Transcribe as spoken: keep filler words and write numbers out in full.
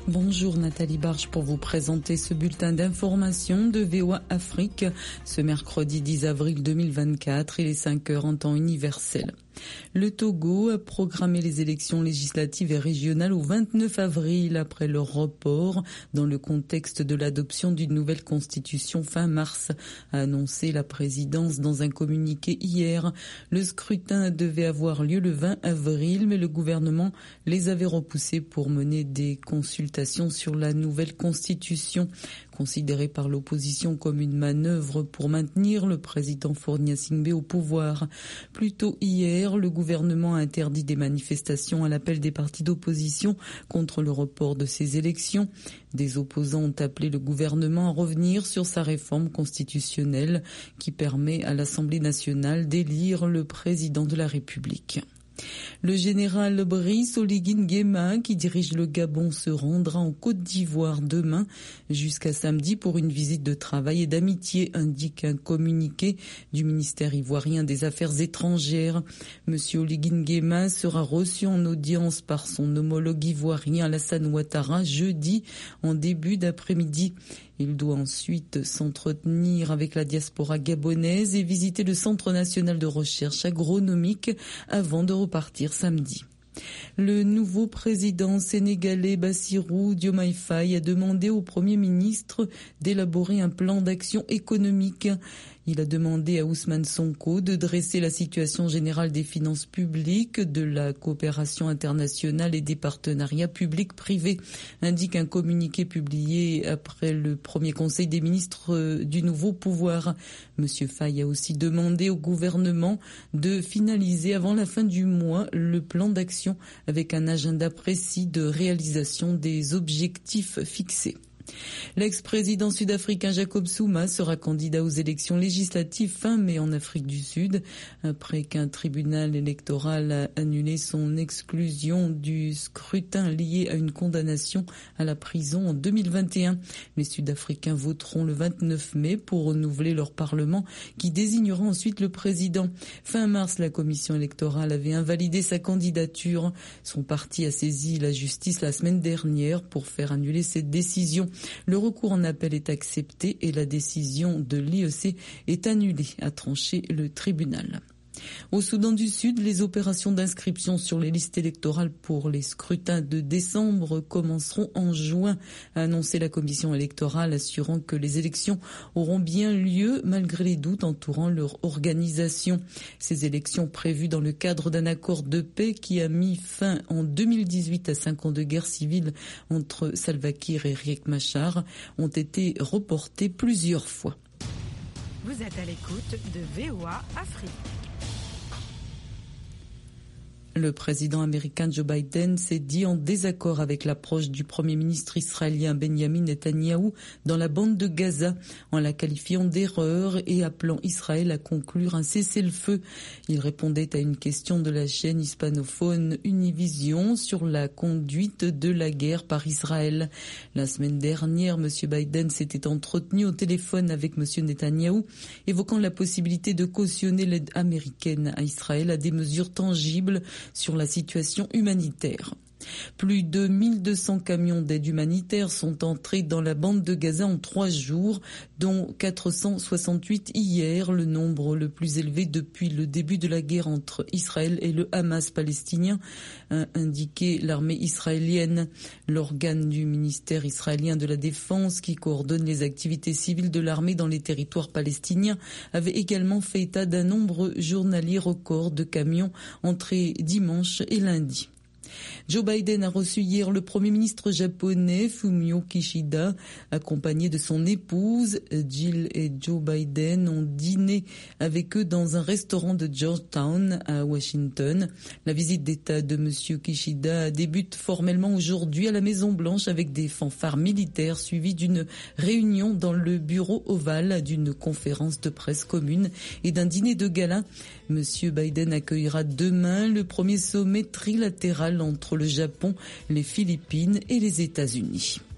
Bonjour Nathalie Barge pour vous présenter ce bulletin d'information de V O A Afrique ce mercredi dix avril deux mille vingt-quatre, il est cinq heures en temps universel. Le Togo a programmé les élections législatives et régionales au vingt-neuf avril après leur report dans le contexte de l'adoption d'une nouvelle constitution fin mars, a annoncé la présidence dans un communiqué hier. Le scrutin devait avoir lieu le vingt avril, mais le gouvernement les avait repoussés pour mener des consultations sur la nouvelle constitution, considérée par l'opposition comme une manœuvre pour maintenir le président Faure Gnassingbé au pouvoir. Plus tôt hier, le gouvernement a interdit des manifestations à l'appel des partis d'opposition contre le report de ces élections. Des opposants ont appelé le gouvernement à revenir sur sa réforme constitutionnelle qui permet à l'Assemblée nationale d'élire le président de la République. Le général Brice Oligui Nguema, qui dirige le Gabon, se rendra en Côte d'Ivoire demain jusqu'à samedi pour une visite de travail et d'amitié, indique un communiqué du ministère ivoirien des Affaires étrangères. Monsieur Oligui Nguema sera reçu en audience par son homologue ivoirien Alassane Ouattara jeudi en début d'après-midi. Il doit ensuite s'entretenir avec la diaspora gabonaise et visiter le Centre national de recherche agronomique avant de repartir samedi. Le nouveau président sénégalais Bassirou Diomaye Faye a demandé au Premier ministre d'élaborer un plan d'action économique. Il a demandé à Ousmane Sonko de dresser la situation générale des finances publiques, de la coopération internationale et des partenariats publics-privés, indique un communiqué publié après le premier conseil des ministres du nouveau pouvoir. Monsieur Faye a aussi demandé au gouvernement de finaliser avant la fin du mois le plan d'action avec un agenda précis de réalisation des objectifs fixés. L'ex-président sud-africain Jacob Zuma sera candidat aux élections législatives fin mai en Afrique du Sud, après qu'un tribunal électoral a annulé son exclusion du scrutin lié à une condamnation à la prison en deux mille vingt et un. Les Sud-Africains voteront le vingt-neuf mai pour renouveler leur parlement qui désignera ensuite le président. Fin mars, la commission électorale avait invalidé sa candidature. Son parti a saisi la justice la semaine dernière pour faire annuler cette décision. Le recours en appel est accepté et la décision de l'I E C est annulée, a tranché le tribunal. Au Soudan du Sud, les opérations d'inscription sur les listes électorales pour les scrutins de décembre commenceront en juin, a annoncé la commission électorale, assurant que les élections auront bien lieu malgré les doutes entourant leur organisation. Ces élections prévues dans le cadre d'un accord de paix qui a mis fin en deux mille dix-huit à cinq ans de guerre civile entre Salva Kiir et Riek Machar ont été reportées plusieurs fois. Vous êtes à l'écoute de V O A Afrique. Le président américain Joe Biden s'est dit en désaccord avec l'approche du premier ministre israélien Benjamin Netanyahou dans la bande de Gaza, en la qualifiant d'erreur et appelant Israël à conclure un cessez-le-feu. Il répondait à une question de la chaîne hispanophone Univision sur la conduite de la guerre par Israël. La semaine dernière, M. Biden s'était entretenu au téléphone avec M. Netanyahou, évoquant la possibilité de cautionner l'aide américaine à Israël à des mesures tangibles sur la situation humanitaire. Plus de mille deux cents camions d'aide humanitaire sont entrés dans la bande de Gaza en trois jours, dont quatre cent soixante-huit hier, le nombre le plus élevé depuis le début de la guerre entre Israël et le Hamas palestinien, a indiqué l'armée israélienne. L'organe du ministère israélien de la Défense, qui coordonne les activités civiles de l'armée dans les territoires palestiniens, avait également fait état d'un nombre journalier record de camions entrés dimanche et lundi. Joe Biden a reçu hier le Premier ministre japonais Fumio Kishida, accompagné de son épouse. Jill et Joe Biden ont dîné avec eux dans un restaurant de Georgetown à Washington. La visite d'État de Monsieur Kishida débute formellement aujourd'hui à la Maison-Blanche avec des fanfares militaires suivies d'une réunion dans le bureau ovale, d'une conférence de presse commune et d'un dîner de gala. Monsieur Biden accueillera demain le premier sommet trilatéral entre le Japon, les Philippines et les États-Unis.